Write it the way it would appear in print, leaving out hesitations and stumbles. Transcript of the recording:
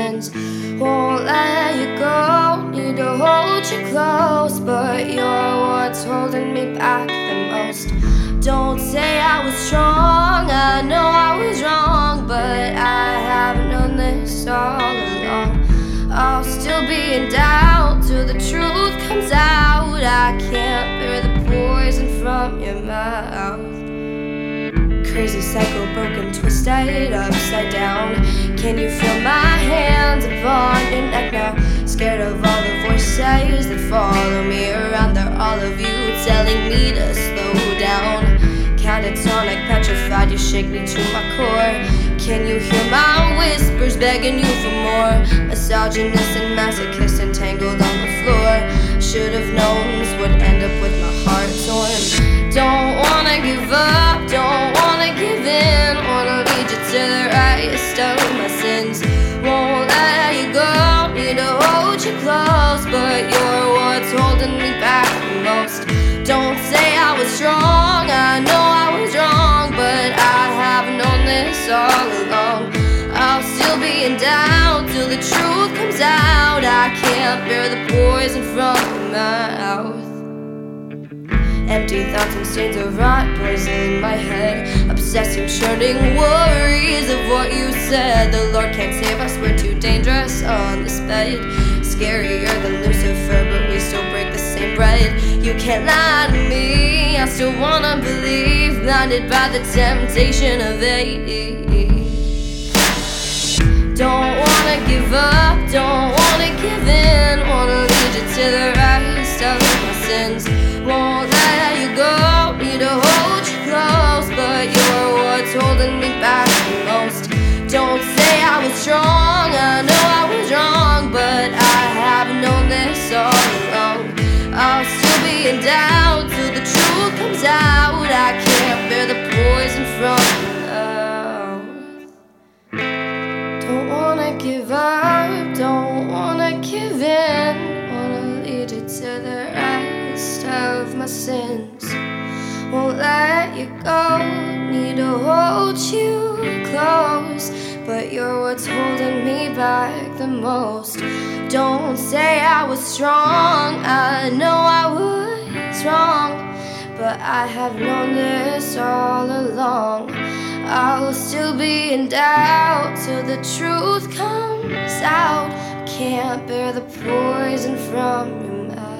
sins. Won't let you go, need to hold you close, but you're what's holding me back the most. Don't say I was strong, I know I was wrong, but I have known this all along. I'll still be in doubt till the truth comes out. I can't bear the poison from your mouth. Crazy cycle, broken, twisted, upside down. Can you feel my hands upon your neck now? Scared of all the voices that follow me around. They're all of you telling me to slow down. Catatonic, petrified, you shake me to my core. Can you hear my whispers begging you for more? Misogynist and masochist entangled on the floor. Should've known this would end up with my heart torn. Don't wanna give up, don't wanna give in. Wanna lead you to the rightest of my sins. Won't let you go, need to hold you close, but you're what's holding me back the most. Don't say I was strong, I know I was wrong, but I have known this all along. I'll still be in doubt till the truth comes out. I can't bear the poison from your mouth. Empty thoughts and stains of rot poison my head. Obsessive churning worries of what you said. The Lord can't save us, we're too dangerous on this bed. Scarier than Lucifer, but we still break the same bread. You can't lie to me, I still wanna believe. Blinded by the temptation of hate. Don't wanna give up, don't wanna give in. Wanna lead you to the rest of my sins. Won't let you go, need to hold you close, but you're what's holding me back the most. Don't say I was strong, I know I was wrong, but I have known this all along. I'll still be in doubt till the truth comes out. I can't bear the poison from your mouth. Don't wanna give up, don't wanna give in. Wanna lead you to the rest of my sins. Won't let you go, need to hold you close, but you're what's holding me back the most. Don't say I was strong, I know I was wrong, but I have known this all along. I'll still be in doubt till the truth comes out. Can't bear the poison from your mouth.